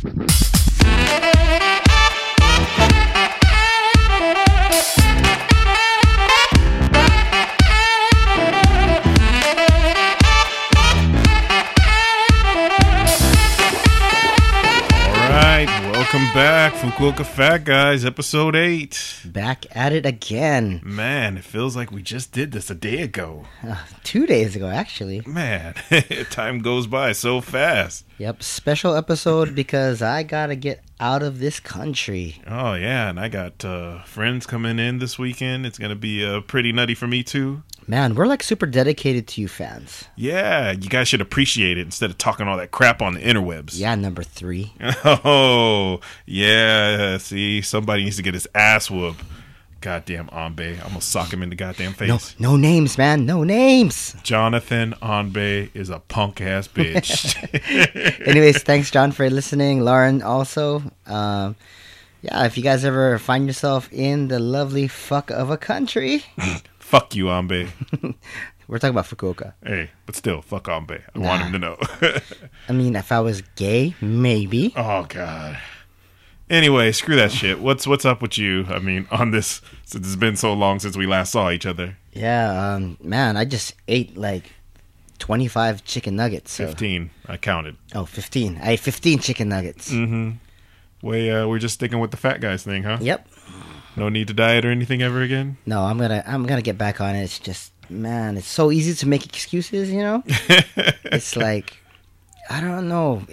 Welcome back, Fukuoka Fat Guys, episode 8. Back at it again. Man, it feels like we just did this a day ago. 2 days ago, actually. Man, time goes by so fast. Yep, special episode because I gotta get out of this country. Oh, yeah, and I got friends coming in this weekend. It's gonna be pretty nutty for me, too. Man, we're like super dedicated to you fans. Yeah, you guys should appreciate it instead of talking all that crap on the interwebs. Yeah, number 3. Oh, yeah, see, somebody needs to get his ass whooped. Goddamn Anbe. I'm gonna sock him in the goddamn face. No names, man. No names. Jonathan Anbe is a punk-ass bitch. Anyways, thanks, John, for listening. Lauren also. Yeah, if you guys ever find yourself in the lovely fuck of a country... Fuck you, Anbe. We're talking about Fukuoka. Hey, but still, fuck Anbe. I want him to know. I mean, if I was gay, maybe. Oh, God. Anyway, screw that shit. What's up with you? I mean, on this, since it's been so long since we last saw each other. Yeah, man, I just ate like 25 chicken nuggets. So. 15. I counted. Oh, 15. I ate 15 chicken nuggets. Mm-hmm. We're just sticking with the fat guys thing, huh? Yep. No need to diet or anything ever again? No, I'm gonna get back on it. It's just, man, it's so easy to make excuses, you know? It's like, I don't know.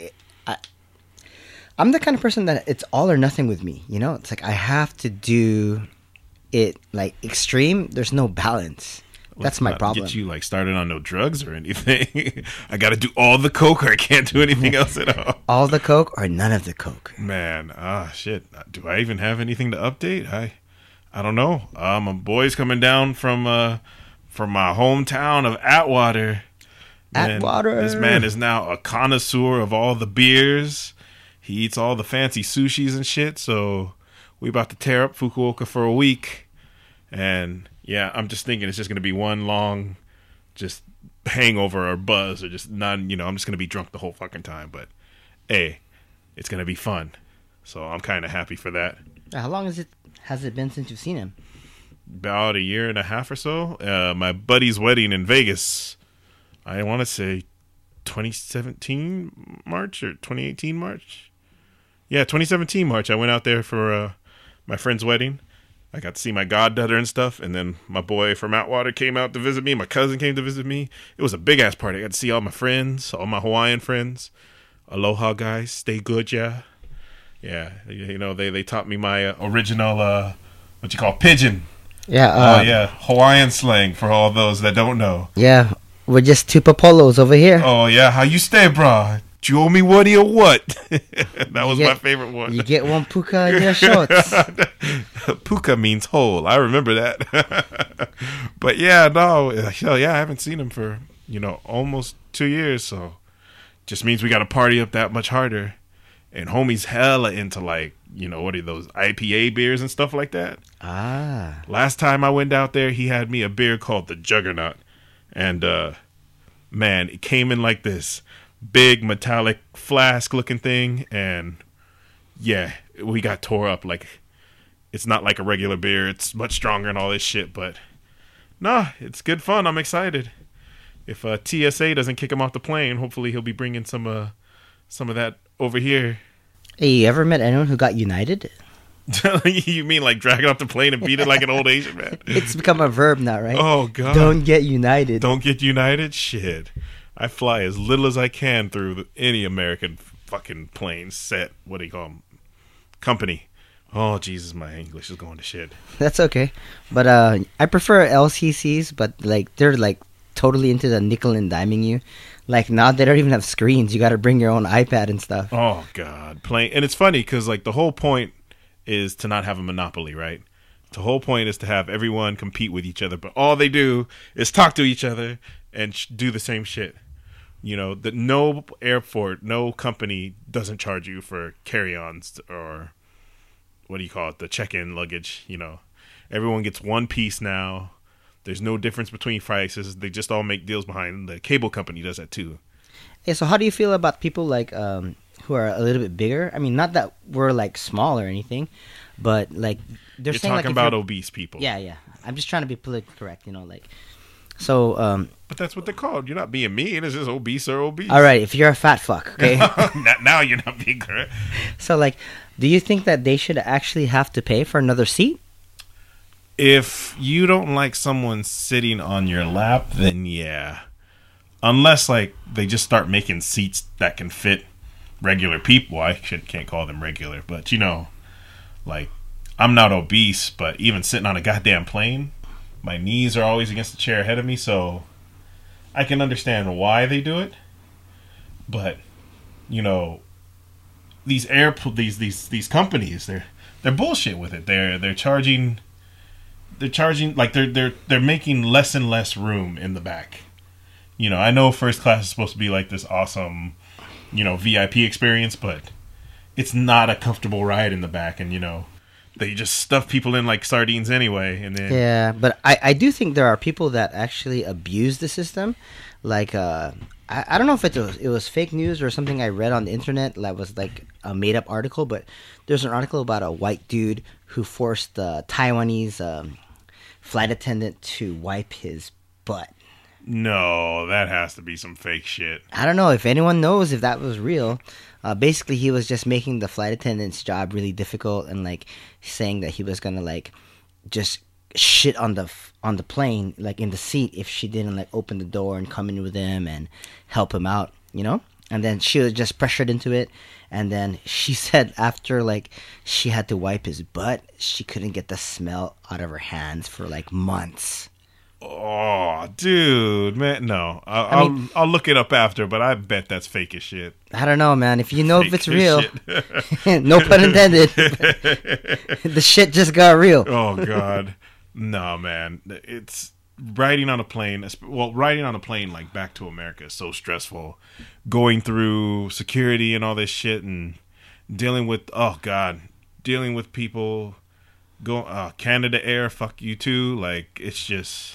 I'm the kind of person that it's all or nothing with me, you know? It's like I have to do it like extreme. There's no balance. That's my problem. Get you like started on no drugs or anything. I got to do all the coke or I can't do anything else at all. All the coke or none of the coke. Man, shit. Do I even have anything to update? I don't know. My boy's coming down from my hometown of Atwater. Atwater. This man is now a connoisseur of all the beers. He eats all the fancy sushis and shit. So we about to tear up Fukuoka for a week. And yeah, I'm just thinking it's just going to be one long just hangover or buzz or just none, I'm just going to be drunk the whole fucking time. But, hey, it's going to be fun. So I'm kind of happy for that. How long has it been since you've seen him? About a year and a half or so. My buddy's wedding in Vegas, I want to say 2017 March or 2018 March. Yeah, 2017 March. I went out there for my friend's wedding. I got to see my goddaughter and stuff, and then my boy from Atwater came out to visit me. My cousin came to visit me. It was a big-ass party. I got to see all my friends, all my Hawaiian friends. Aloha, guys. Stay good, yeah. Yeah, they taught me my original, what you call, pigeon. Yeah. Yeah, Hawaiian slang for all those that don't know. Yeah, we're just two papolos over here. Oh, yeah. How you stay, brah? Do you owe me woody or what? That was my favorite one. You get one puka in your shorts. Puka means whole. I remember that. But yeah, no. Yeah, I haven't seen him for, almost 2 years. So just means we got to party up that much harder. And homie's hella into like, what are those IPA beers and stuff like that. Ah. Last time I went out there, he had me a beer called the Juggernaut. And, man, it came in like this big metallic flask looking thing, and yeah, we got tore up. Like, it's not like a regular beer, it's much stronger and all this shit, but nah, it's good fun. I'm excited. If TSA doesn't kick him off the plane, hopefully he'll be bringing some of that over here. Hey, you ever met anyone who got United? You mean like dragging off the plane and beat it like an old Asian man? It's become a verb now, right? Oh god, don't get United. Don't get United. Shit, I fly as little as I can through any American fucking plane set. What do you call them? Company. Oh, Jesus, my English is going to shit. That's okay. But I prefer LCCs, but like they're like totally into the nickel and diming you. Like now they don't even have screens. You got to bring your own iPad and stuff. Oh, God. And it's funny because like the whole point is to not have a monopoly, right? The whole point is to have everyone compete with each other. But all they do is talk to each other and do the same shit. You know, that no airport, no company doesn't charge you for carry-ons or what do you call it, the check-in luggage, you know. Everyone gets one piece now. There's no difference between prices. They just all make deals behind. The cable company does that too. Yeah, so how do you feel about people like who are a little bit bigger. I mean, not that we're like small or anything, but like they're You're saying like talking if about you're- obese people. Yeah, yeah. I'm just trying to be politically correct, like. So, But that's what they're called. You're not being mean. It's just obese or obese. all right, if you're a fat fuck, okay. Now you're not being correct. So, like, do you think that they should actually have to pay for another seat? If you don't like someone sitting on your lap, then yeah. Unless, like, they just start making seats that can fit regular people. Can't call them regular, but, like, I'm not obese, but even sitting on a goddamn plane, my knees are always against the chair ahead of me, so I can understand why they do it. But, these these companies, they're bullshit with it. They're charging like they're making less and less room in the back. I know first class is supposed to be like this awesome, VIP experience, but it's not a comfortable ride in the back, and they just stuff people in like sardines anyway, and then Yeah, but I do think there are people that actually abuse the system. Like, I don't know if it was fake news or something I read on the internet that was like a made up article, but there's an article about a white dude who forced the Taiwanese flight attendant to wipe his butt. no, that has to be some fake shit. I don't know if anyone knows if that was real. Basically, he was just making the flight attendant's job really difficult and like saying that he was gonna like just shit on the plane, like in the seat, if she didn't like open the door and come in with him and help him out, And then she was just pressured into it. And then she said after like she had to wipe his butt, she couldn't get the smell out of her hands for like months. Oh, dude, man, no. I'll look it up after, but I bet that's fake as shit. I don't know, man. If you know if Fake it's as real, shit. no pun intended. The shit just got real. Oh God, no, man. It's riding on a plane. Well, riding on a plane like back to America is so stressful. Going through security and all this shit, and dealing with dealing with people. Canada Air, fuck you too. Like it's just.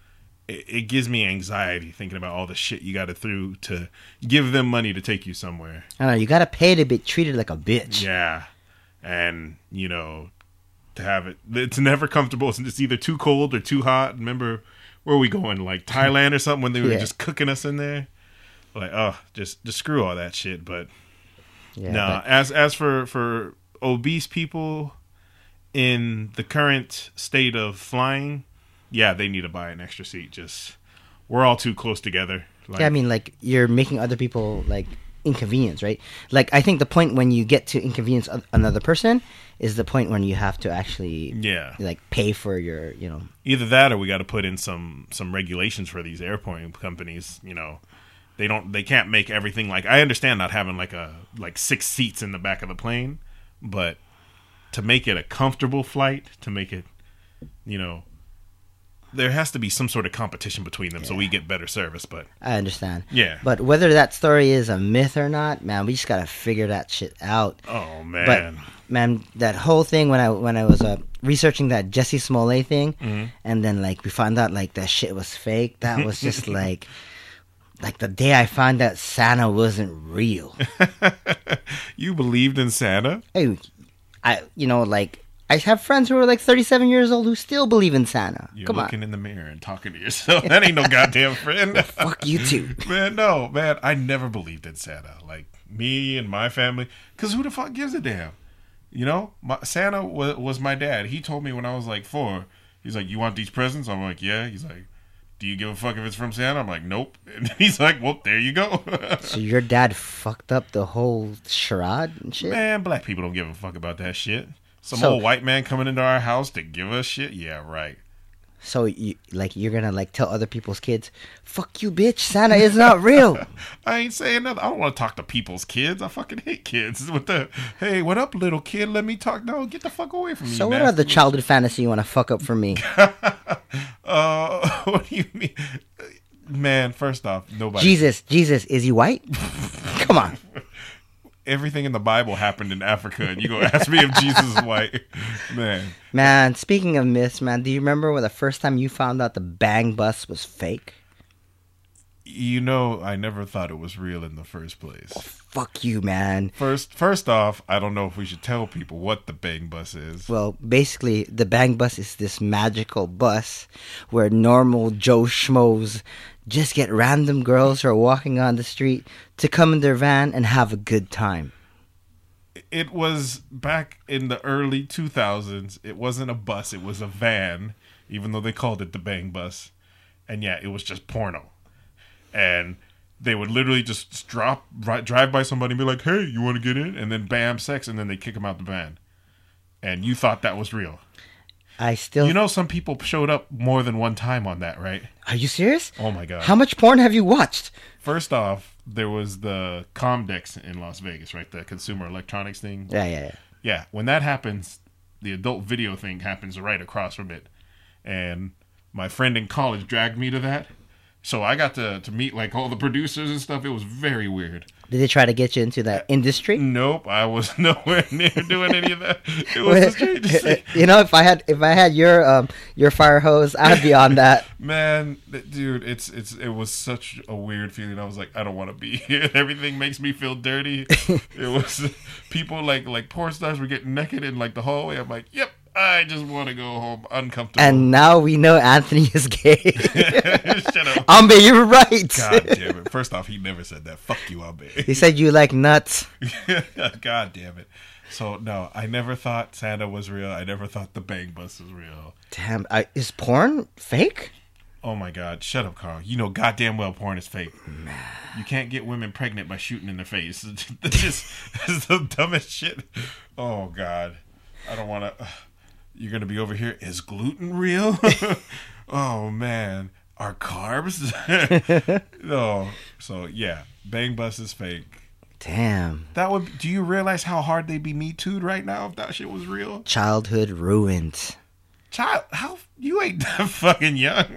It gives me anxiety thinking about all the shit you got to give them money to take you somewhere. I don't know. You gotta pay to be treated like a bitch. Yeah, and to have it's never comfortable. It's either too cold or too hot. Remember where we going? Like Thailand or something when they were Yeah. just cooking us in there. Like just screw all that shit. But Yeah, no, as for obese people in the current state of flying. Yeah, they need to buy an extra seat. Just we're all too close together. Like, yeah, I mean, like you're making other people like inconvenience, right? Like I think the point when you get to inconvenience another person is the point when you have to actually, like pay for your, either that or we got to put in some regulations for these airport companies. They can't make everything like. I understand not having like 6 seats in the back of the plane, but to make it a comfortable flight, to make it, there has to be some sort of competition between them so we get better service. But I understand. Yeah. But whether that story is a myth or not, man, we just gotta figure that shit out. oh man, But man, that whole thing when I was researching that Jesse Smollett thing, and then like we found out like that shit was fake. That was just like the day I found out Santa wasn't real. you believed in Santa? Hey, I have friends who are like 37 years old who still believe in Santa. You're Come looking on. in the mirror and talking to yourself. That ain't no goddamn friend. Fuck you too. Man, I never believed in Santa. Like, me and my family. Because who the fuck gives a damn? Santa was my dad. He told me when I was like 4. He's like, you want these presents? I'm like, yeah. He's like, do you give a fuck if it's from Santa? I'm like, nope. And he's like, well, there you go. So your dad fucked up the whole charade and shit? Man, black people don't give a fuck about that shit. Some So- old white man coming into our house to give us shit? Yeah, right. So you're gonna like tell other people's kids, fuck you bitch, Santa is not real. I ain't saying nothing. I don't want to talk to people's kids. I fucking hate kids. With the, hey, what up, little kid? Let me talk. No, get the fuck away from me. So what other childhood fantasy you wanna fuck up for me? What do you mean? Man, first off, nobody. Jesus, is he white? Come on. Everything in the Bible happened in Africa, and you gonna ask me if Jesus is white? Man, speaking of myths, man, do you remember when the first time you found out the Bang Bus was fake? You know, I never thought it was real in the first place. Fuck you, man. First off, I don't know if we should tell people what the Bang Bus is. Well, basically, the Bang Bus is this magical bus where normal Joe Schmoes just get random girls who are walking on the street to come in their van and have a good time. It was back in the early 2000s. It wasn't a bus, it was a van, even though they called it the Bang Bus. And yeah, it was just porno. And they would literally just drive by somebody and be like, hey, you want to get in? And then bam, sex, and then they kick them out the van. And you thought that was real. You know, some people showed up more than one time on that, right? Are you serious? Oh my God. How much porn have you watched? First off, there was the Comdex in Las Vegas, right? The consumer electronics thing. Yeah. Yeah, when that happens, the adult video thing happens right across from it. And my friend in college dragged me to that. So I got to meet like all the producers and stuff. It was very weird. Did they try to get you into that industry? Nope, I was nowhere near doing any of that. It was the strangest thing. You know, if I had your fire hose, I'd be on that. Man, dude, it was such a weird feeling. I was like, I don't want to be here. Everything makes me feel dirty. It was people like porn stars were getting naked in like the hallway. I'm like, yep. I just want to go home uncomfortable. And now we know Anthony is gay. Shut up. Ambe, you're right. God damn it. First off, he never said that. Fuck you, Ambe. He said you like nuts. God damn it. So, no, I never thought Santa was real. I never thought the Bang Bus was real. Damn, is porn fake? Oh, my God. Shut up, Carl. You know goddamn well porn is fake. You can't get women pregnant by shooting in their face. It's the dumbest shit. Oh, God. I don't want to... You're going to be over here. Is gluten real? Oh, man. Are carbs? No. So, yeah. Bang Bus is fake. Damn. Do you realize how hard they'd be Me Too'd right now if that shit was real? Childhood ruined. You ain't that fucking young.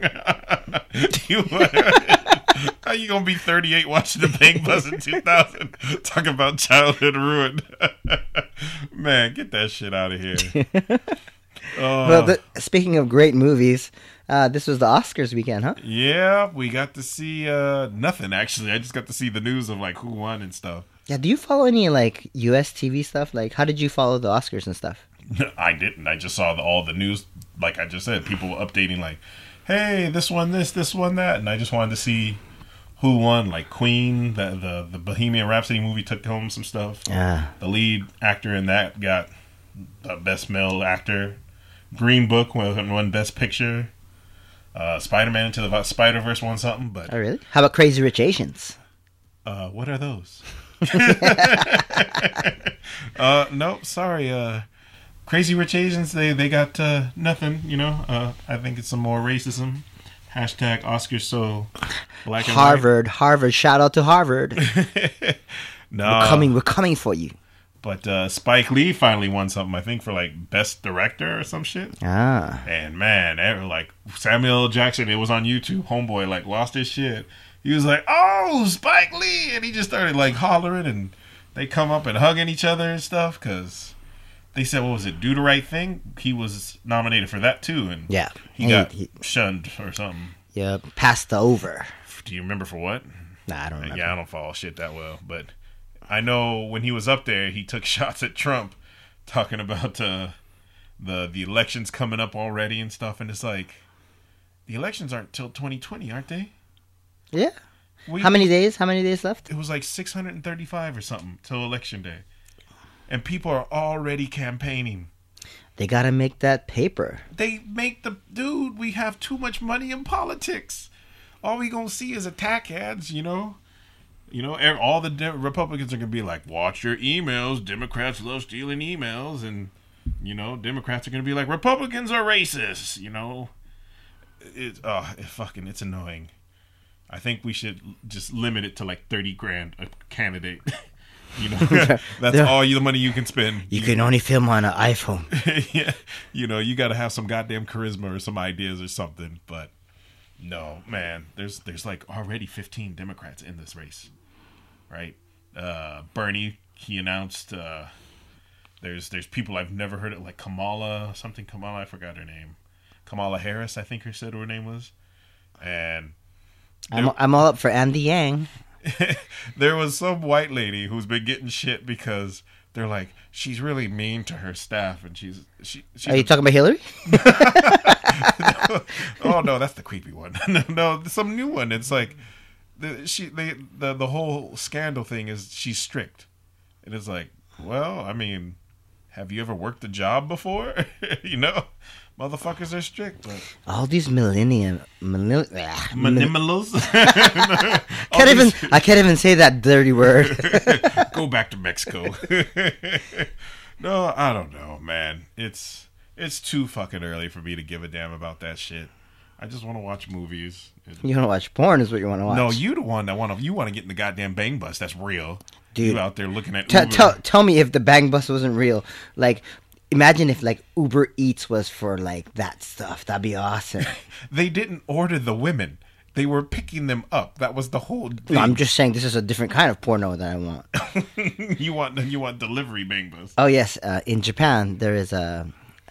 How you going to be 38 watching the Bang Bus in 2000? Talking about childhood ruined. Man, get that shit out of here. Well, speaking of great movies, this was the Oscars weekend, huh? Yeah, we got to see nothing, actually. I just got to see the news of like who won and stuff. Yeah, do you follow any like US TV stuff? Like, how did you follow the Oscars and stuff? I didn't. I just saw all the news, like I just said, people updating like, hey, this one this one that, and I just wanted to see who won. Like Queen, the Bohemian Rhapsody movie took home some stuff. Yeah. The lead actor in that got the best male actor. Green Book won Best Picture. Spider-Man Into the Spider-Verse won something, but... Oh, really? How about Crazy Rich Asians? What are those? Nope, sorry. Crazy Rich Asians, they got nothing, you know. I think it's some more racism. Hashtag Oscars so black and Harvard, shout out to Harvard. No. We're coming for you. But Spike Lee finally won something, I think, for like Best Director or some shit. Ah. And man, like Samuel L. Jackson, it was on YouTube. Homeboy like lost his shit. He was like, "Oh, Spike Lee," and he just started like hollering, and they come up and hugging each other and stuff because they said, "What was it? Do the Right Thing." He was nominated for that too, and yeah, he got shunned or something. Yeah, passed over. Do you remember for what? Nah, I don't remember. Yeah, I don't follow shit that well, but. I know when he was up there, he took shots at Trump, talking about the elections coming up already and stuff. And it's like, the elections aren't till 2020, aren't they? Yeah. How many days? How many days left? It was like 635 or something till election day, and people are already campaigning. They gotta make that paper. Dude. We have too much money in politics. All we gonna see is attack ads, you know. You know, all the Republicans are going to be like, watch your emails. Democrats love stealing emails. And, you know, Democrats are going to be like, Republicans are racist. You know, it's annoying. I think we should just limit it to like $30,000 a candidate. You know, that's all the money you can spend. You can only film on an iPhone. Yeah. You know, you got to have some goddamn charisma or some ideas or something. But no, man, there's like already 15 Democrats in this race. Right, Bernie. He announced there's people I've never heard of, like Kamala. I forgot her name. Kamala Harris, I think her name was. And I'm all up for Andy Yang. There was some white lady who's been getting shit because they're like, she's really mean to her staff, and she's Are you talking about Hillary? Oh no, that's the creepy one. No, some new one. It's like the whole scandal thing is she's strict, and it's like, well, I mean, have you ever worked a job before? You know, motherfuckers are strict. But all these millennials. I can't even say that dirty word. Go back to Mexico. No, I don't know, man. It's too fucking early for me to give a damn about that shit. I just want to watch movies. You want to watch porn is what you want to watch. No, you the one that want to get in the goddamn bang bus. That's real. Dude, you out there looking at tell me if the bang bus wasn't real. Like, imagine if like Uber Eats was for like that stuff. That'd be awesome. They didn't order the women. They were picking them up. That was the whole thing. No, I'm just saying this is a different kind of porno that I want. You want delivery bang bus. Oh yes, in Japan there is a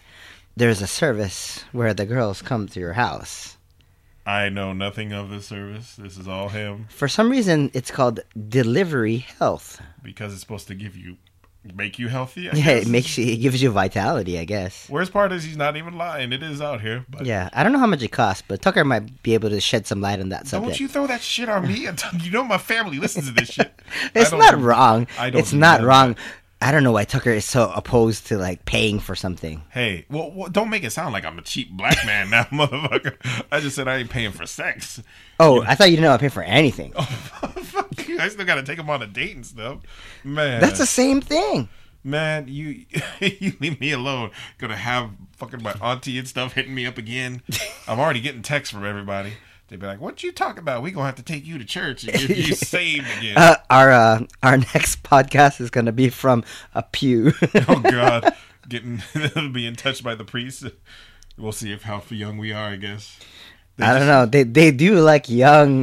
service where the girls come to your house. I know nothing of this service. This is all him. For some reason, it's called Delivery Health. Because it's supposed to make you healthy. I guess. It gives you vitality, I guess. Worst part is he's not even lying. It is out here. But yeah, I don't know how much it costs, but Tucker might be able to shed some light on that subject. Don't you throw that shit on me? You know my family listens to this shit. It's not wrong. It's not wrong. I don't know why Tucker is so opposed to like paying for something. Hey, well, don't make it sound like I'm a cheap black man now, motherfucker. I just said I ain't paying for sex. Oh, I thought you didn't know I pay for anything. Oh, fuck you. I still gotta take him on a date and stuff. Man. That's the same thing. Man, you leave me alone. Gonna have fucking my auntie and stuff hitting me up again. I'm already getting texts from everybody. They'd be like, "What you talking about? We gonna have to take you to church and get you saved again." Our next podcast is gonna be from a pew. Oh God, being touched by the priest. We'll see how young we are. I guess. I don't know. They do like young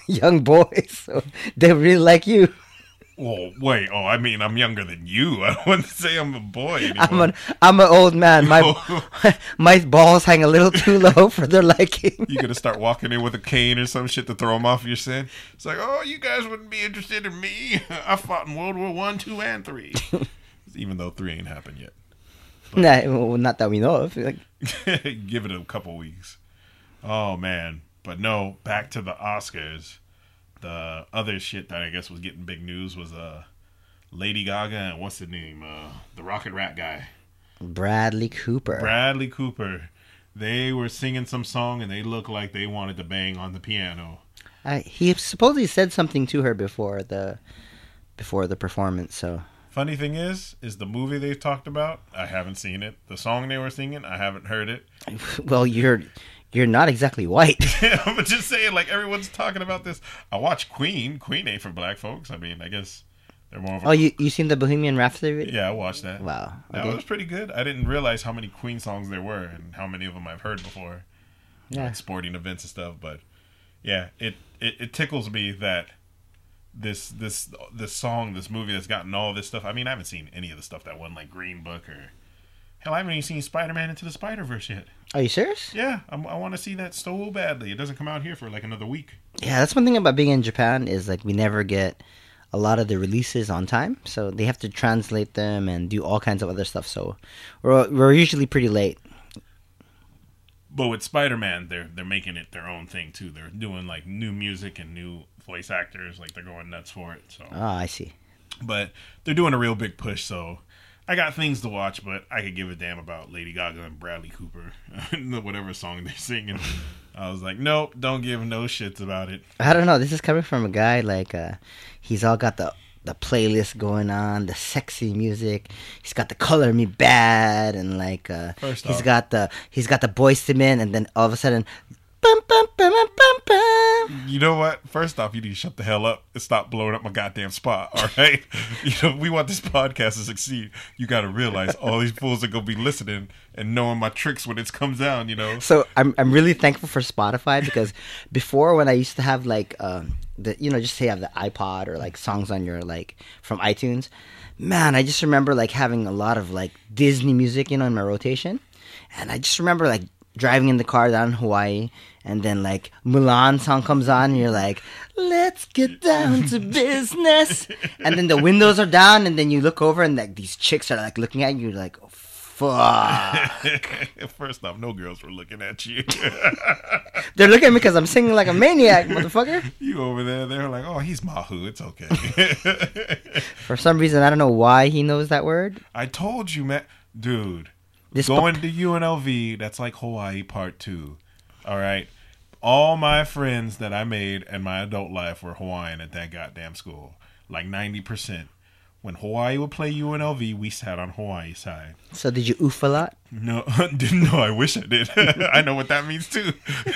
boys, so they really like you. Well, wait. Oh, I mean, I'm younger than you. I wouldn't say I'm a boy anymore. I'm an old man. My balls hang a little too low for their liking. You gonna start walking in with a cane or some shit to throw them off your scent? It's like, oh, you guys wouldn't be interested in me. I fought in World War I, II, and III. Even though III ain't happened yet. Nah, not that we know of. Like, give it a couple weeks. Oh man, but no. Back to the Oscars. The other shit that I guess was getting big news was Lady Gaga and what's the name? The Rocket Rat guy. Bradley Cooper. Bradley Cooper. They were singing some song and they looked like they wanted to bang on the piano. He supposedly said something to her before the performance. So funny thing is the movie they talked about, I haven't seen it. The song they were singing, I haven't heard it. Well, you're not exactly white. I'm just saying, like, everyone's talking about this. I watched Queen. Queen ain't for black folks. I mean, I guess they're more of a... Oh, you seen the Bohemian Rhapsody video? Yeah, I watched that. Wow. Okay. That was pretty good. I didn't realize how many Queen songs there were and how many of them I've heard before. Yeah. At sporting events and stuff. But, yeah, it tickles me that this song, this movie that's gotten all this stuff... I mean, I haven't seen any of the stuff that won, like, Green Book or... Hell, I haven't even seen Spider-Man Into the Spider-Verse yet. Are you serious? Yeah, I want to see that so badly. It doesn't come out here for like another week. Yeah, that's one thing about being in Japan is like we never get a lot of the releases on time, so they have to translate them and do all kinds of other stuff. So we're usually pretty late. But with Spider-Man, they're making it their own thing too. They're doing like new music and new voice actors. Like they're going nuts for it. So. Oh, I see. But they're doing a real big push, so. I got things to watch, but I could give a damn about Lady Gaga and Bradley Cooper. Whatever song they're singing. I was like, nope, don't give no shits about it. I don't know. This is coming from a guy like he's all got the playlist going on, the sexy music. He's got the Color Me Bad and like he's got the Boyz II Men, and then all of a sudden bum, bum, bum, bum, bum, bum. You know what? First off, you need to shut the hell up and stop blowing up my goddamn spot, all right? We want this podcast to succeed. You got to realize all these fools are going to be listening and knowing my tricks when it comes down, So I'm really thankful for Spotify because before when I used to have like, just say you have the iPod or like songs on your like from iTunes, man, I just remember like having a lot of like Disney music, in my rotation. And I just remember like driving in the car down in Hawaii and then like Mulan song comes on, and you're like, let's get down to business. And then the windows are down, and then you look over, and like these chicks are like looking at you, you're like, oh, fuck. First off, no girls were looking at you. They're looking at me because I'm singing like a maniac, motherfucker. You over there, they're like, oh, he's Mahu. It's okay. For some reason, I don't know why he knows that word. I told you, man. Dude, This going to UNLV, that's like Hawaii Part 2. All right? All my friends that I made in my adult life were Hawaiian at that goddamn school. Like 90%. When Hawaii would play UNLV, we sat on Hawaii's side. So did you oof a lot? No, didn't know. I wish I did. I know what that means too.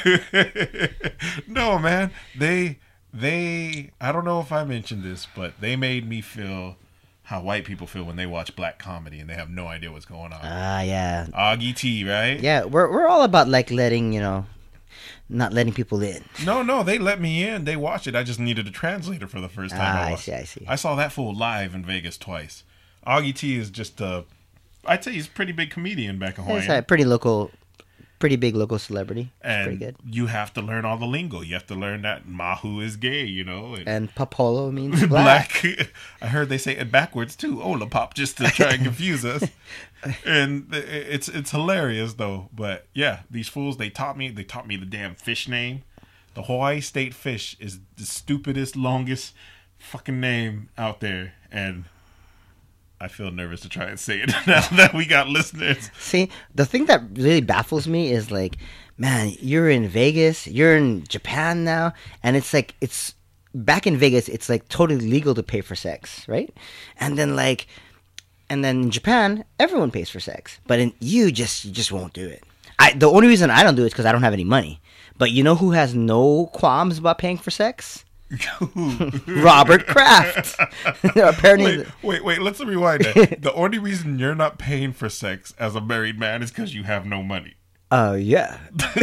No, man. They. I don't know if I mentioned this, but they made me feel how white people feel when they watch black comedy and they have no idea what's going on. Ah, yeah. Augie T, right? Yeah, we're all about like letting, not letting people in. No, they let me in. They watched it. I just needed a translator for the first time. I see. I saw that fool live in Vegas twice. Augie T is just I'd say he's a pretty big comedian back in Hawaii. He's a pretty big local celebrity. And pretty good. you have to learn all the lingo. You have to learn that Mahu is gay, And Papolo means black. I heard they say it backwards too. Olapop, just to try and confuse us. And it's hilarious though. But yeah, these fools, they taught me the damn fish name. The Hawaii state fish is the stupidest, longest fucking name out there. And I feel nervous to try and say it now that we got listeners. See, the thing that really baffles me is like, man, you're in Vegas, you're in Japan now, and it's like, it's back in Vegas, it's like totally legal to pay for sex, right? And then in Japan, everyone pays for sex, but you just won't do it. The only reason I don't do it is because I don't have any money. But you know who has no qualms about paying for sex? Robert Kraft. Apparently, wait. Let's rewind that. The only reason you're not paying for sex as a married man is because you have no money. Yeah.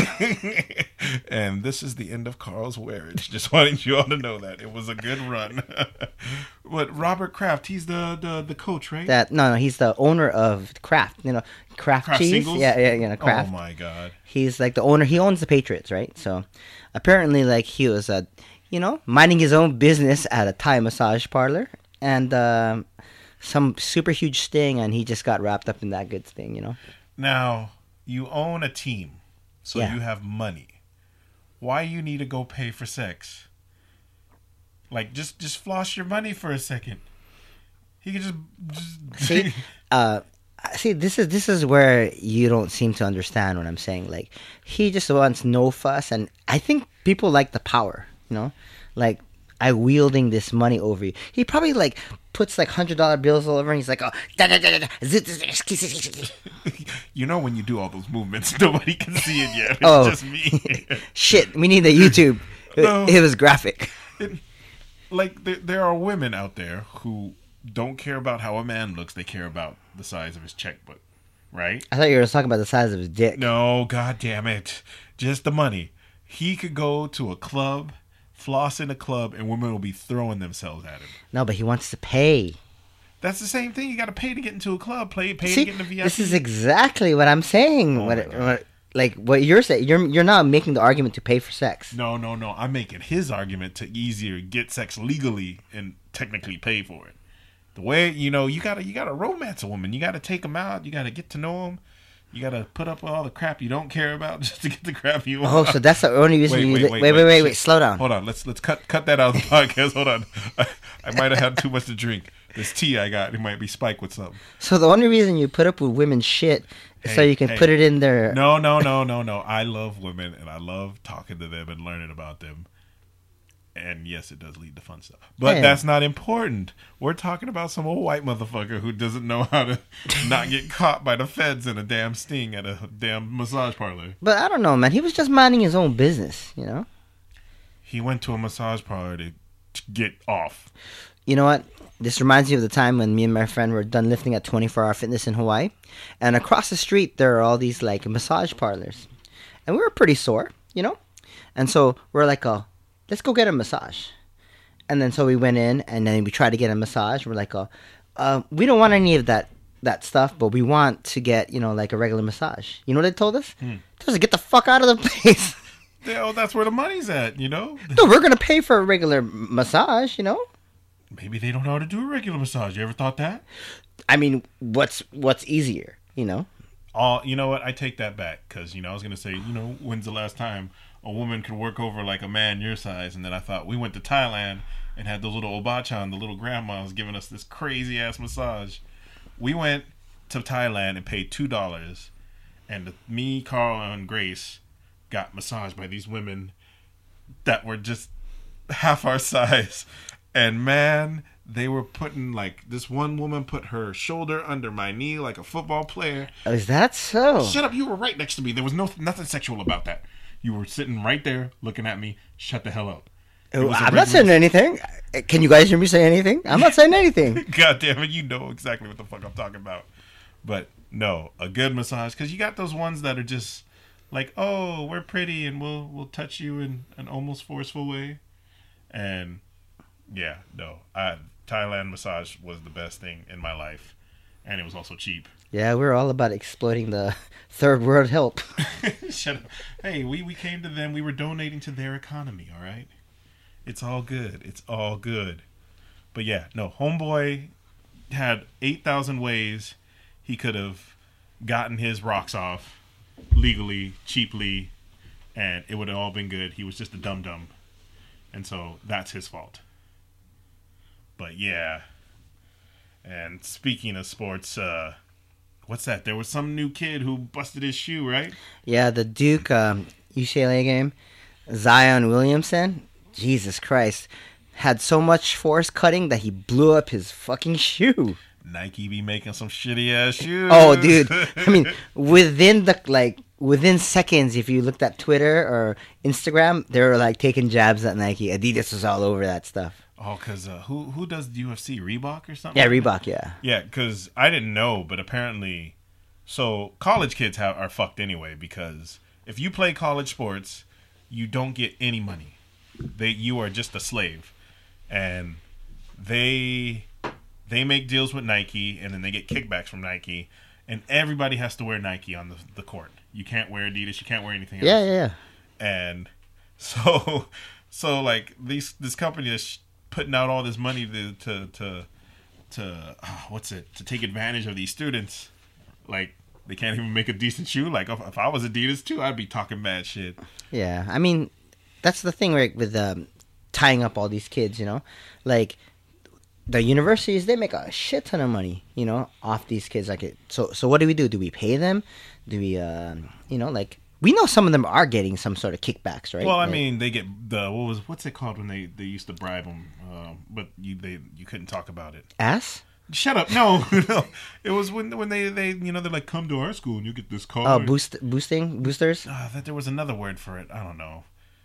And this is the end of Carl's marriage. Just wanting you all to know that it was a good run. But Robert Kraft, he's the coach, right? No, he's the owner of Kraft. Kraft cheese. Singles? Yeah, Kraft. Oh my god. He's like the owner. He owns the Patriots, right? So apparently, like he was minding his own business at a Thai massage parlor, and some super huge sting, and he just got wrapped up in that good thing, Now, you own a team, so Yeah. you have money. Why you need to go pay for sex? Like, just floss your money for a second. He could just See, this is where you don't seem to understand what I'm saying. Like, he just wants no fuss, and I think people like the power. Like I wielding this money over you. He probably like puts like $100 bills all over, and he's like, oh, when you do all those movements, nobody can see it yet. It's just me. Shit, we need the YouTube. No. It was graphic. There are women out there who don't care about how a man looks. They care about the size of his checkbook, right? I thought you were talking about the size of his dick. No, god damn it. Just the money. He could go to a club, floss in a club, and women will be throwing themselves at him. No, but he wants to pay. That's the same thing. You got to pay to get into a club. Pay to get in the VIP. This is exactly what I'm saying. What you're saying. You're not making the argument to pay for sex. No. I'm making his argument to easier get sex legally and technically pay for it. The way you gotta romance a woman. You gotta take them out. You gotta get to know them. You gotta put up with all the crap you don't care about just to get the crap you want. Oh, so that's the only reason wait, slow down. Hold on, let's cut that out of the podcast. Hold on. I might have had too much to drink. This tea I got, it might be spiked with something. So the only reason you put up with women's shit is so you can put it in there. No. I love women and I love talking to them and learning about them. And yes, it does lead to fun stuff. But that's not important. We're talking about some old white motherfucker who doesn't know how to not get caught by the feds in a damn sting at a damn massage parlor. But I don't know, man. He was just minding his own business, He went to a massage parlor to get off. You know what? This reminds me of the time when me and my friend were done lifting at 24 Hour Fitness in Hawaii. And across the street, there are all these, like, massage parlors. And we were pretty sore, And so we're like, let's go get a massage. And then so we went in, and then we tried to get a massage. We're like, we don't want any of that stuff, but we want to get, like a regular massage. You know what they told us? They told us, get the fuck out of the place. That's where the money's at, you know? No, we're gonna pay for a regular massage, you know. Maybe they don't know how to do a regular massage. You ever thought that? I mean, what's easier, you know? You know what? I take that back because, I was going to say, when's the last time a woman could work over like a man your size? And then I thought we went to Thailand and had the little Obachan, the little grandmas, giving us this crazy ass massage. We went to Thailand and paid $2, and me, Carl, and Grace got massaged by these women that were just half our size. And man, they were putting, like, this one woman put her shoulder under my knee like a football player. Oh, is that so? Shut up, you were right next to me. There was nothing sexual about that. You were sitting right there looking at me. Shut the hell up. I'm not saying anything. Can you guys hear me say anything? I'm not saying anything. God damn it, you know exactly what the fuck I'm talking about. But no, a good massage, because you got those ones that are just like, oh, we're pretty and we'll touch you in an almost forceful way. And yeah, no, Thailand massage was the best thing in my life, and it was also cheap. Yeah, we're all about exploiting the third world help. Shut up. Hey, we came to them. We were donating to their economy, all right? It's all good. It's all good. But yeah, no, homeboy had 8,000 ways he could have gotten his rocks off legally, cheaply, and it would have all been good. He was just a dum-dum. And so that's his fault. But yeah. And speaking of sports, what's that? There was some new kid who busted his shoe, right? Yeah, the Duke UCLA game. Zion Williamson, Jesus Christ, had so much force cutting that he blew up his fucking shoe. Nike be making some shitty ass shoes. Oh, dude. I mean, within seconds, if you looked at Twitter or Instagram, they were like taking jabs at Nike. Adidas was all over that stuff. Oh, because who does the UFC? Reebok or something? Yeah, like Reebok, that? yeah. Yeah, because I didn't know, but apparently... So, college kids are fucked anyway, because if you play college sports, you don't get any money. You are just a slave. And they make deals with Nike, and then they get kickbacks from Nike, and everybody has to wear Nike on the court. You can't wear Adidas, you can't wear anything else. Yeah. And so like, this company is putting out all this money to take advantage of these students. Like, they can't even make a decent shoe. Like, if I was Adidas too, I'd be talking bad shit. Yeah, I mean, that's the thing, right, with tying up all these kids, you know? Like, the universities, they make a shit ton of money, you know, off these kids. Like, so what do? Do we pay them? Do we, like, we know some of them are getting some sort of kickbacks, right? Well, I like, mean, they get what's it called when they used to bribe them, but you couldn't talk about it. Ass? Shut up! No. It was when they they're like, come to our school and you get this car. Oh, boosters. That there was another word for it. I don't know.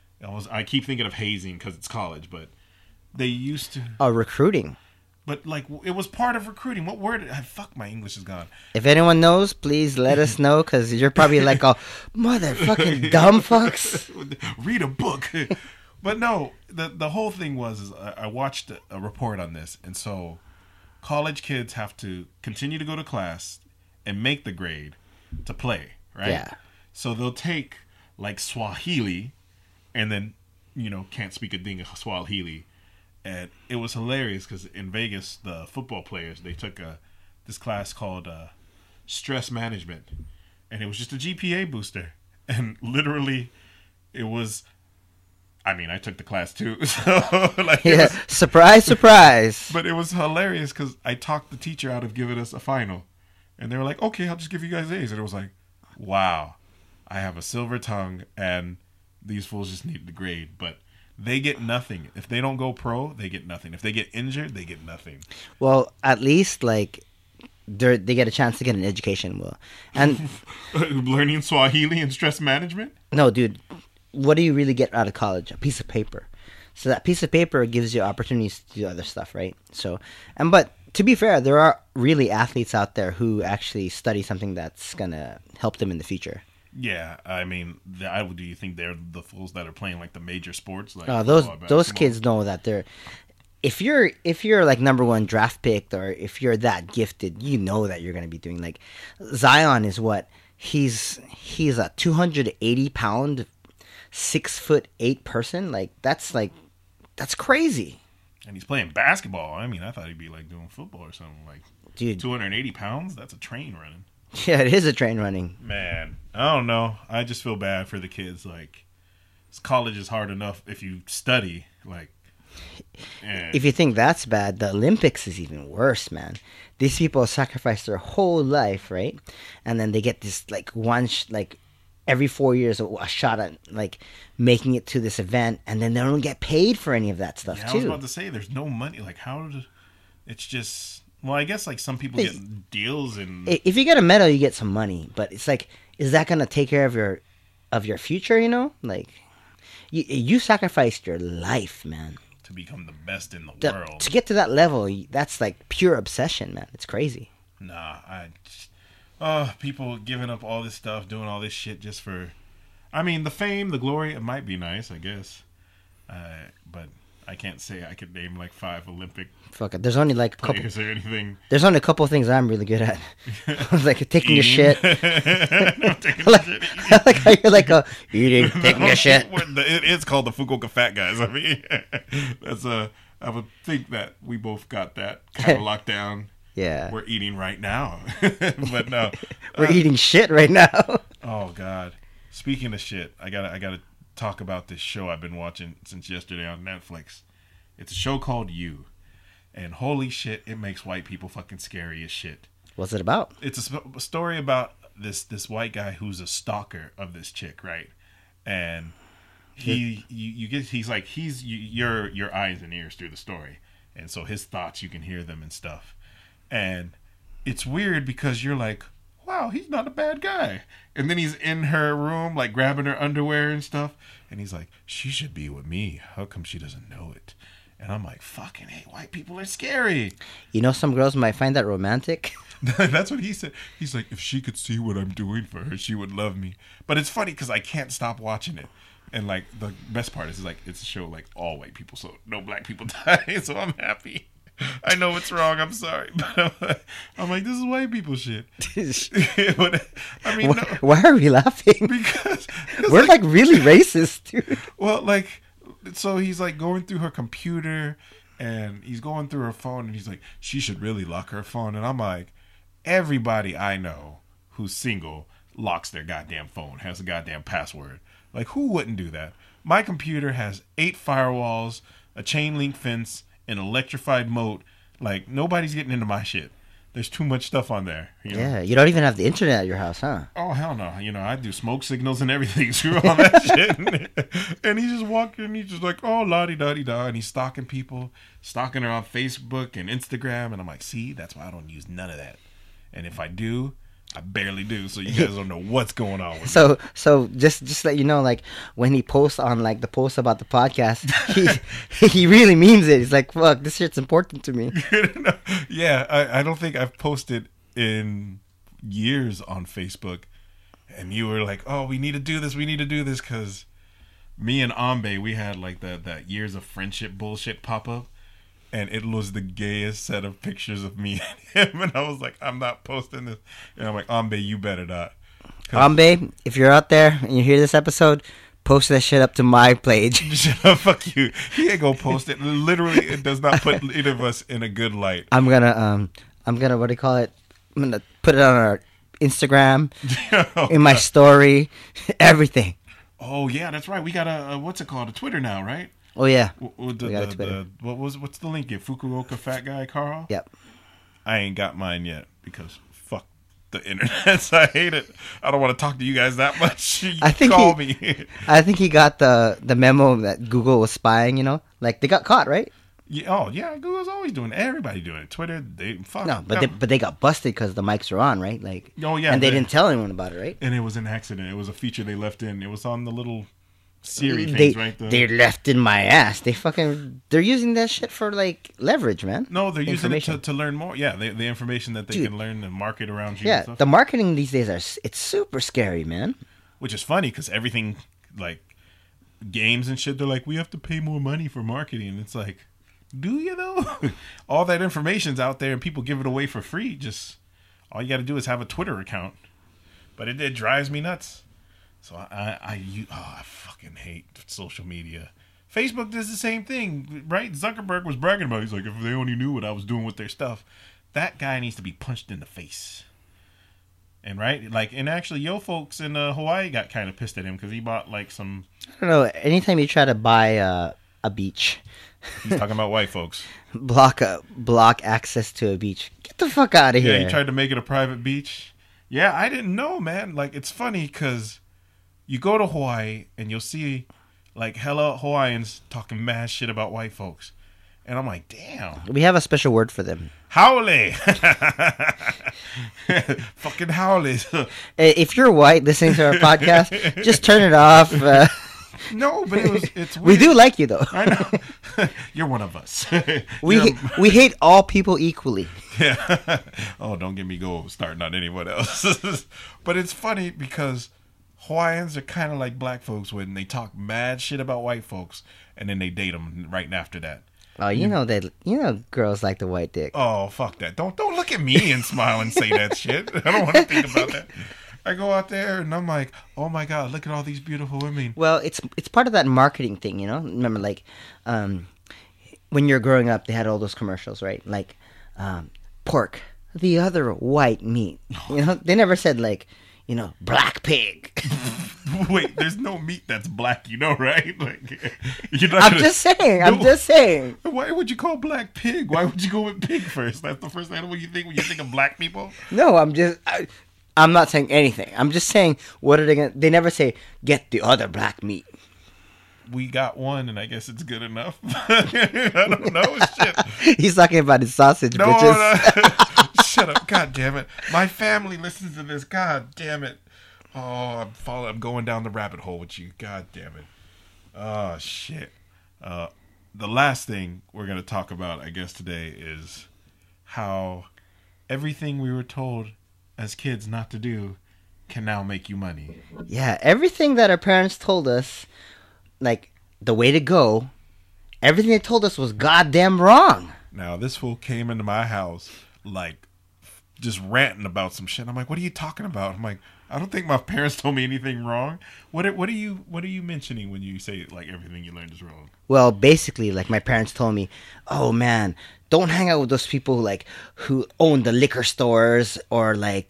I keep thinking of hazing because it's college, but they used to. Oh, recruiting. But like, it was part of recruiting. What word? Fuck, my English is gone. If anyone knows, please let us know, because you're probably like, oh, motherfucking dumb fucks. Read a book. But no, the whole thing was I watched a report on this, and so college kids have to continue to go to class and make the grade to play, right? Yeah. So they'll take like Swahili, and then can't speak a ding of Swahili. And it was hilarious because in Vegas, the football players, they took this class called stress management, and it was just a GPA booster. And literally, it was. I mean, I took the class too, so like, yeah, surprise. But it was hilarious because I talked the teacher out of giving us a final, and they were like, "Okay, I'll just give you guys A's," and it was like, "Wow, I have a silver tongue, and these fools just need the grade." But they get nothing. If they don't go pro, they get nothing. If they get injured, they get nothing. Well, at least like they get a chance to get an education. Well, and learning Swahili and stress management. No, dude. What do you really get out of college? A piece of paper. So that piece of paper gives you opportunities to do other stuff, right? So, but to be fair, there are really athletes out there who actually study something that's gonna help them in the future. Yeah, I mean, do you think they're the fools that are playing like the major sports? Like those kids know that they're. If you're like number one draft pick, or if you're that gifted, you know that you're gonna be doing, like, Zion is what he's a 280-pound 6'8" person. That's crazy, And he's playing basketball. I mean, I thought he'd be like doing football or something. Like, dude. 280 pounds? That's a train running. Yeah, it is a train running. Man, I don't know. I just feel bad for the kids. Like, college is hard enough if you study. Like, if you think that's bad, the Olympics is even worse, man. These people sacrifice their whole life, right? And then they get this every 4 years a shot at like making it to this event, and then they don't get paid for any of that stuff too. I was about to say, there's no money. Like, it's just. Well, I guess like some people get deals and if you get a medal, you get some money. But it's like, is that gonna take care of your future? You know, like you sacrificed your life, man, to become the best in the world. To get to that level, that's like pure obsession, man. It's crazy. Nah, people giving up all this stuff, doing all this shit just for. I mean, the fame, the glory, it might be nice, I guess, but. I can't say I could name like 5 Olympic Fuck it. There's only like a couple players or anything. There's only a couple of things I'm really good at. Like taking a shit. I like how you're like eating, taking a shit. It's called the Fukuoka Fat Guys. I mean, that's I would think that we both got that kind of locked down. Yeah. We're eating right now, but no, we're eating shit right now. Oh God. Speaking of shit, I gotta talk about this show I've been watching since yesterday on Netflix. It's a show called You, and holy shit, it makes white people fucking scary as shit. What's it about? It's a story about this white guy who's a stalker of this chick, right? And he's your eyes and ears through the story, and so his thoughts, you can hear them and stuff. And it's weird because you're like, wow, he's not a bad guy. And then he's in her room, like grabbing her underwear and stuff. And he's like, she should be with me. How come she doesn't know it? And I'm like, fucking hey, white people are scary. You know, some girls might find that romantic. That's what he said. He's like, if she could see what I'm doing for her, she would love me. But it's funny because I can't stop watching it. And like the best part is like it's a show like all white people, so no black people die. So I'm happy. I know it's wrong. I'm sorry, but I'm like, this is white people shit. I mean, why are we laughing? Because we're like really racist, dude. Well, like, so he's like going through her computer, and he's going through her phone, and he's like, she should really lock her phone. And I'm like, everybody I know who's single locks their goddamn phone, has a goddamn password. Like, who wouldn't do that? My computer has 8 firewalls, a chain link fence, an electrified moat. Like, nobody's getting into my shit. There's too much stuff on there. You know? Yeah, you don't even have the internet at your house, huh? Oh, hell no. You know, I do smoke signals and everything. Screw all that shit. And he's just walking, he's just like, oh, la-di-da-di-da. And he's stalking people, stalking her on Facebook and Instagram. And I'm like, see, that's why I don't use none of that. And if I do, I barely do, so you guys don't know what's going on with me. So just let you know, like, when he posts on, like, the post about the podcast, he really means it. He's like, fuck, this shit's important to me. Yeah, I don't think I've posted in years on Facebook, and you were like, oh, we need to do this, because me and Ambe, we had, like, that years of friendship bullshit pop up. And it was the gayest set of pictures of me and him. And I was like, I'm not posting this. And I'm like, Ambe, you better not. Ambe, if you're out there and you hear this episode, post that shit up to my page. Shut up, fuck you. He ain't gonna post it. Literally, it does not put either of us in a good light. I'm gonna, what do you call it? I'm gonna put it on our Instagram, in my story, everything. Oh, yeah, that's right. We got a what's it called? A Twitter now, right? Oh yeah, what's the link? Fukuoka Fat Guy Carl? Yep. I ain't got mine yet because fuck the internet. I hate it. I don't want to talk to you guys that much. I think he got the memo that Google was spying. You know, like they got caught, right? Yeah. Oh yeah, Google's always doing it. Everybody doing it. Twitter, they got busted because the mics are on, right? Like, oh yeah, and they didn't tell anyone about it, right? And it was an accident. It was a feature they left in. It was on the little Siri things, right? They left in my ass. They're using that shit for like leverage, man. No, they're using it to learn more. Yeah, the information that they can learn and market around you. Yeah, and stuff. The marketing these days it's super scary, man. Which is funny because everything like games and shit, they're like, we have to pay more money for marketing. And it's like, do you though? All that information's out there and people give it away for free. Just all you got to do is have a Twitter account. But it drives me nuts. So I fucking hate social media. Facebook does the same thing, right? Zuckerberg was bragging about it. He's like, if they only knew what I was doing with their stuff. That guy needs to be punched in the face. And right, like, and actually, yo folks in Hawaii got kind of pissed at him because he bought like some. I don't know. Anytime you try to buy a beach, he's talking about white folks. block access to a beach. Get the fuck out of here. Yeah, he tried to make it a private beach. Yeah, I didn't know, man. Like, it's funny because you go to Hawaii and you'll see like hella Hawaiians talking mad shit about white folks. And I'm like, damn. We have a special word for them. Haole. Fucking haole. If you're white listening to our podcast, just turn it off. No, but it's weird. We do like you, though. I know. You're one of us. We hate all people equally. Yeah. Oh, don't get me starting on anyone else. But it's funny because Hawaiians are kind of like black folks when they talk mad shit about white folks and then they date them right after that. Oh, you know girls like the white dick. Oh, fuck that. Don't look at me and smile and say that shit. I don't want to think about that. I go out there and I'm like, oh my God, look at all these beautiful women. Well, it's part of that marketing thing, you know? Remember, like, when you're growing up, they had all those commercials, right? Like, pork, the other white meat. You know, they never said, like, you know, black pig. Wait, there's no meat that's black, you know, right? Like, I'm just saying. Why would you call black pig? Why would you go with pig first? That's the first animal you think when you think of black people? No, I'm not saying anything. I'm just saying, what are they going to... They never say, get the other black meat. We got one, and I guess it's good enough. I don't know, shit. He's talking about his sausage, no, bitches. No. Shut up. God damn it. My family listens to this. God damn it. Oh, I'm going down the rabbit hole with you. God damn it. Oh, shit. The last thing we're going to talk about, I guess, today is how everything we were told as kids not to do can now make you money. Yeah, everything that our parents told us, like, the way to go, everything they told us was goddamn wrong. Now, this fool came into my house, like, just ranting about some shit. I'm like, what are you talking about? I'm like, I don't think my parents told me anything wrong. What are you mentioning when you say, like, everything you learned is wrong? Well, basically, like, my parents told me, oh, man, don't hang out with those people, like, who own the liquor stores or, like,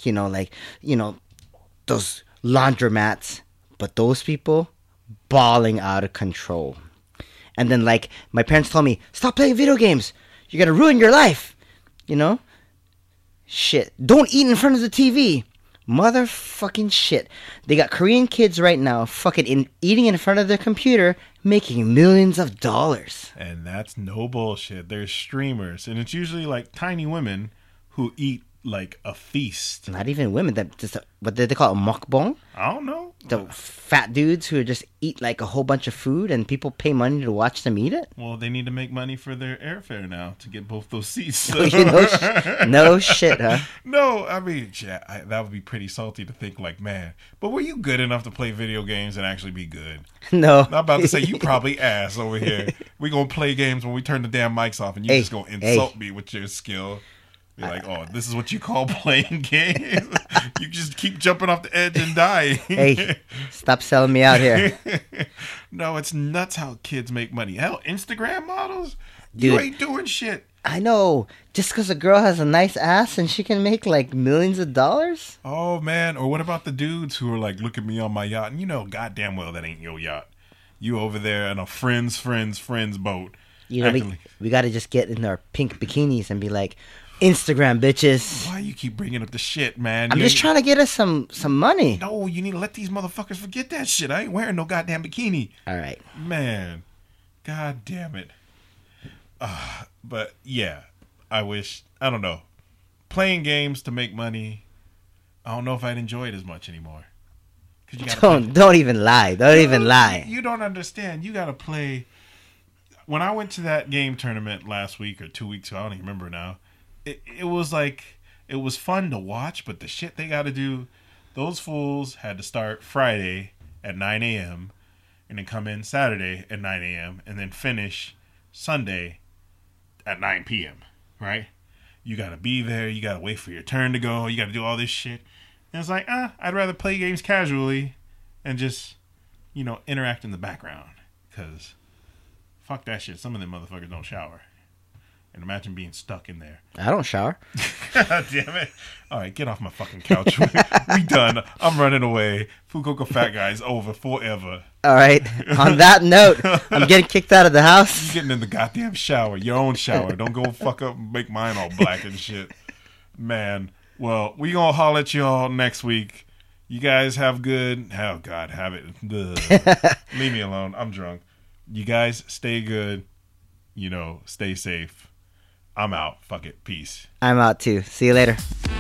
those laundromats. But those people, balling out of control. And then, like, my parents told me, stop playing video games. You're going to ruin your life. You know? Shit. Don't eat in front of the TV. Motherfucking shit. They got Korean kids right now fucking eating in front of their computer, making millions of dollars. And that's no bullshit. There's streamers, and it's usually like tiny women who eat like a feast. Not even women. What did they call it? Mukbang? I don't know. The fat dudes who just eat like a whole bunch of food and people pay money to watch them eat it? Well, they need to make money for their airfare now to get both those seats. No shit, huh? No, I mean, yeah, that would be pretty salty to think like, man, but were you good enough to play video games and actually be good? No. I'm about to say, you probably ass over here. We going to play games when we turn the damn mics off and you just going to insult me with your skill. You're like, oh, this is what you call playing games? You just keep jumping off the edge and dying. Hey, stop selling me out here. No, it's nuts how kids make money. Hell, Instagram models? Dude, you ain't doing shit. I know. Just because a girl has a nice ass and she can make like millions of dollars? Oh, man. Or what about the dudes who are like, look at me on my yacht? And you know goddamn well that ain't your yacht. You over there in a friend's boat. You know, we got to just get in our pink bikinis and be like, Instagram, bitches. Why you keep bringing up the shit, man? I'm just trying to get us some money. No, you need to let these motherfuckers forget that shit. I ain't wearing no goddamn bikini. All right. Man. God damn it. But, yeah. I don't know. Playing games to make money, I don't know if I'd enjoy it as much anymore. Don't even lie. Don't even lie. You don't understand. You got to play. When I went to that game tournament last week or 2 weeks ago, I don't even remember now. It was like, it was fun to watch, but the shit they got to do, those fools had to start Friday at 9 a.m. and then come in Saturday at 9 a.m. and then finish Sunday at 9 p.m., right? You got to be there. You got to wait for your turn to go. You got to do all this shit. And it's like, I'd rather play games casually and just, interact in the background. Because fuck that shit. Some of them motherfuckers don't shower. And imagine being stuck in there. I don't shower. God damn it. All right, get off my fucking couch. We done. I'm running away. Fukuoka Fat Guy's over forever. All right. On that note, I'm getting kicked out of the house. You getting in the goddamn shower. Your own shower. Don't go fuck up and make mine all black and shit. Man. Well, we gonna holler at y'all next week. You guys have good... Oh, God, have it. Leave me alone. I'm drunk. You guys stay good. Stay safe. I'm out. Fuck it. Peace. I'm out too. See you later.